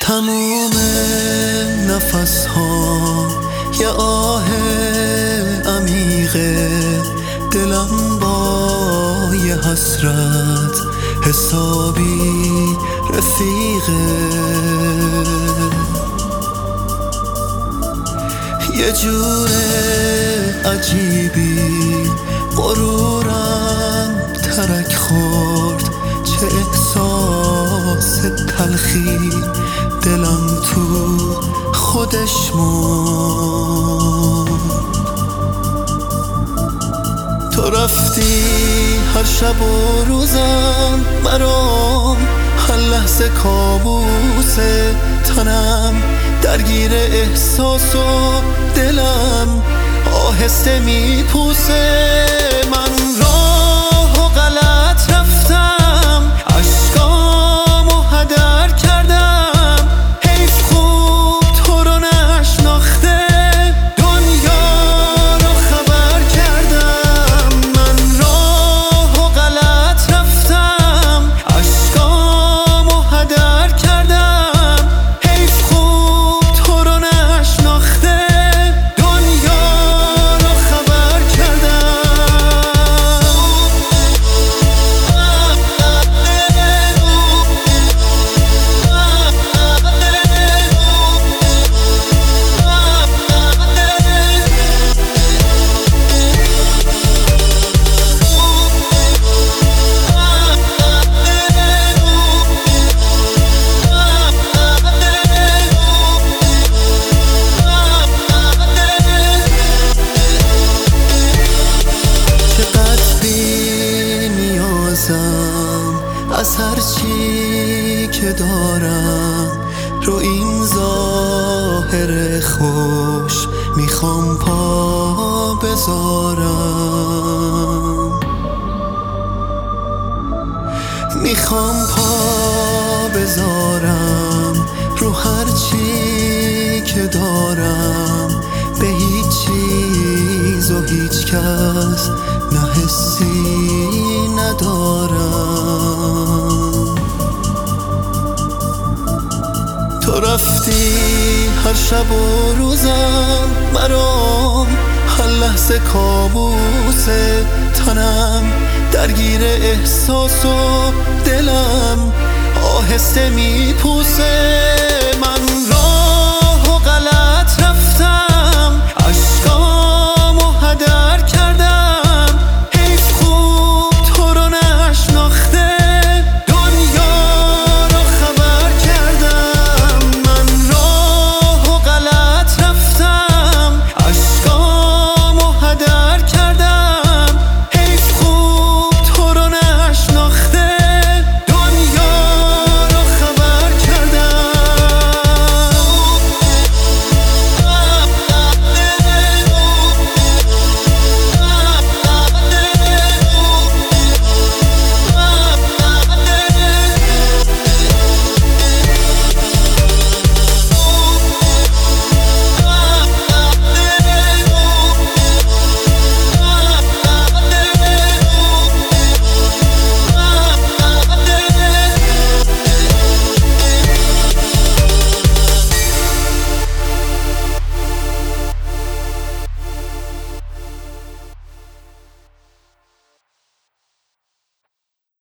تموم نفس ها یه آه عمیقه، دلم با یه حسرت حسابی رفیقه. یه جور عجیبی غرورم ترک خورد، چه احساس تلخی دلم تو خودش موند. تو رفتی هر شب و روزم برام، هر لحظه کابوسه، تنم درگیر احساس و دلم آهسته میپوسه. من راه و غلط رفتم، اشکامو هدر کردم، حیف خوب تو رو نشناخته دنیا رو خبر کردم. من راه و غلط رفتم، اشکامو هدر کردم، حیف خوب تو رو نشناخته دنیا رو خبر کردم. از هر چی که دارم رو این ظاهر خوش میخوام پا بذارم، میخوام پا بذارم رو هر چی که دارم، به هیچ چیز و هیچ کس نه حسی ندارم. تو رفتی هر شب و روزم برام، هر لحظه کابوسه، تنم درگیر احساس و دلم آهسته میپوسه.